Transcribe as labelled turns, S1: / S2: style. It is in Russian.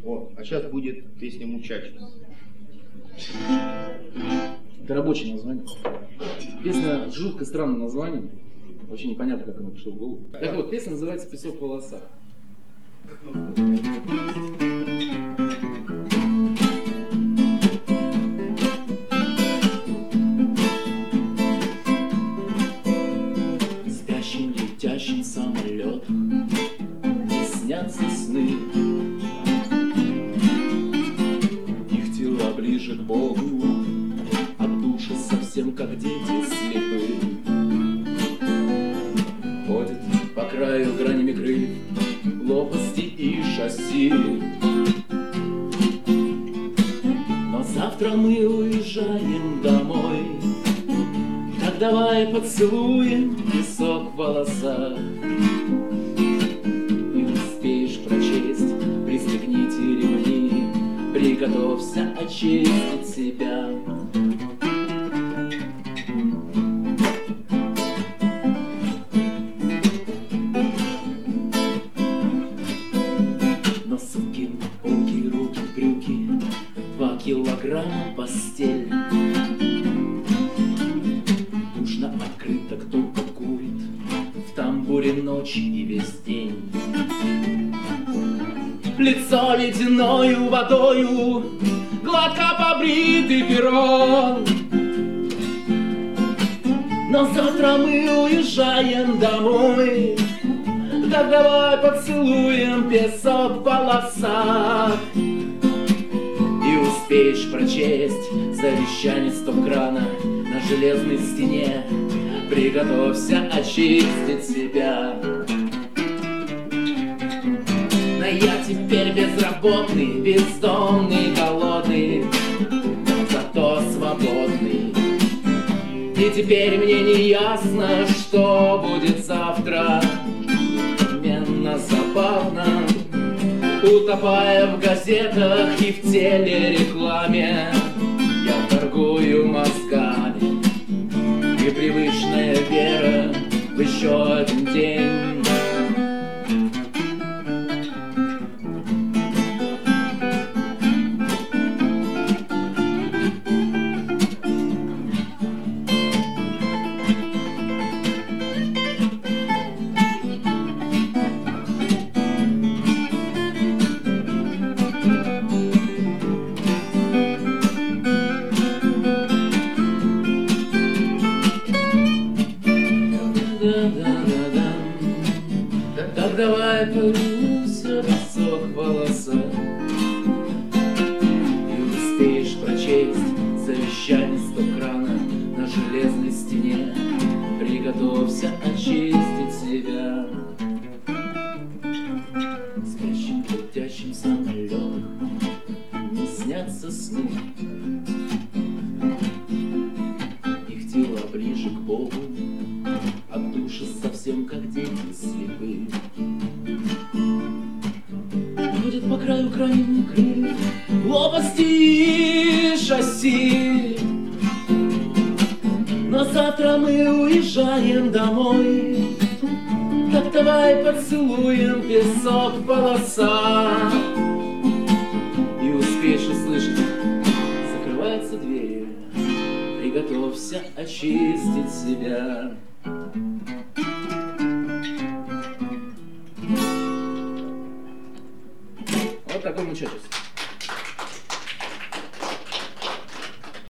S1: О, а сейчас будет песня «Мучачес».
S2: Это рабочее название. Песня с жутко странным названием. Вообще непонятно, как она пришла в голову. Так вот, песня называется «Песок в волосах». Спящим летящим самолетом не снятся сны. Их тела ближе к Богу, а души совсем как дети слепы. Ходят по краю гранями крыльев лопасти и шасси. Но завтра мы уезжаем домой. Так давай поцелуем песок в волосах. И успеешь прочесть, пристегните ремни, приготовься очистить себя. Носовки, полки, руки, брюки, 2 килограмма постель. Душно открыто, кто-то курит в тамбуре ночи и весь день. Лицо ледяною водою, гладко побритый перрон. Но завтра мы уезжаем домой. Так давай поцелуем песок в волосах. И успеешь прочесть завещание стоп-крана на железной стене. Приготовься очистить себя. Но я теперь безработный, бездомный, голодный, зато свободный. И теперь мне не ясно, что будет завтра. Менно забавно, утопая в газетах и в телерекламе, я торгую мозгами. И привычная вера в еще один день. Так давай полюбимся, песок в волосах. И успеешь прочесть завещание стоп-крана на железной стене. Приготовься очистить себя. Спящим летящим самолетом не снятся сны. Их тела ближе к Богу, а души совсем как дети слепы. Ходят по краю гранями крыльев лопасти и шасси. Но завтра мы уезжаем домой. Так давай поцелуем песок в волосах. И успеешь услышать, закрываются двери. Приготовься очистить себя. Вот такой мучачес.